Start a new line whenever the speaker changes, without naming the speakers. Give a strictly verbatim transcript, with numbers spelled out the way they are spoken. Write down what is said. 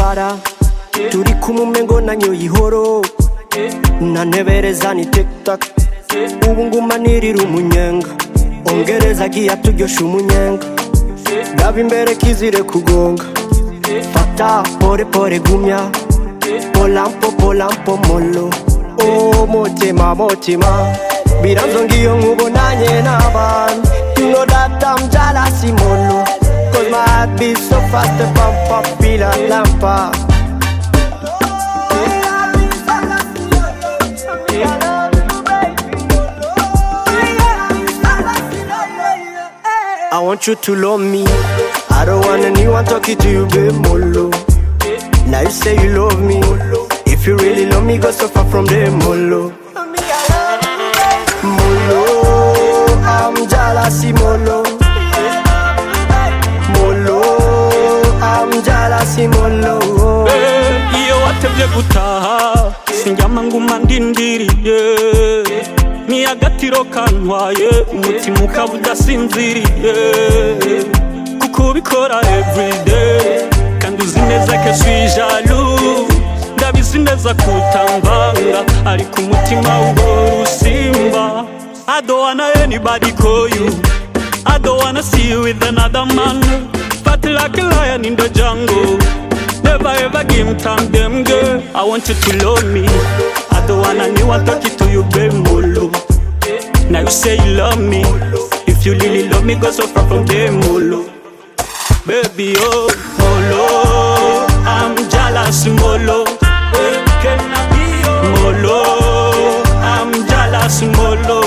para turi kumumengo nanyo ihoro nanebereza ni tiktak ubu nguma nirira umunyenga ongereza giya turyosha umunyenga gaba imbere kizire kugonga fata pore pore gumya polampo polampo molo oh motima motima biranzo ngiyo nkubonanye n'abantu you know that I'm jealous molo cause my heart beats so fast pump pump pila lampa I want you to love me. I don't want anyone talking to you, babe, molo. Now you say you love me. If you really love me, go so far from there, molo. Molo, I'm jealous, molo. Molo, I'm jealous, molo.
Iyo watevye gutaha sinjama nguma ndindiriye ni agatiro kantwaye umutima ukaba udasinziriye kuko ubikora everyday kandi uzi neza ko suis jaloux ndabizi neza kutambanga ariko umutima ugora usimba I don't wanna anybody call you I don't wanna see you with another man Fight like a lion in the jungle Never ever give me time, them girl I want you to love me I don't want anyone talking to you, babe, molo Now you say you love me If you really love me, go so far from them, molo Baby, oh, molo I'm jealous, molo Molo I'm jealous, molo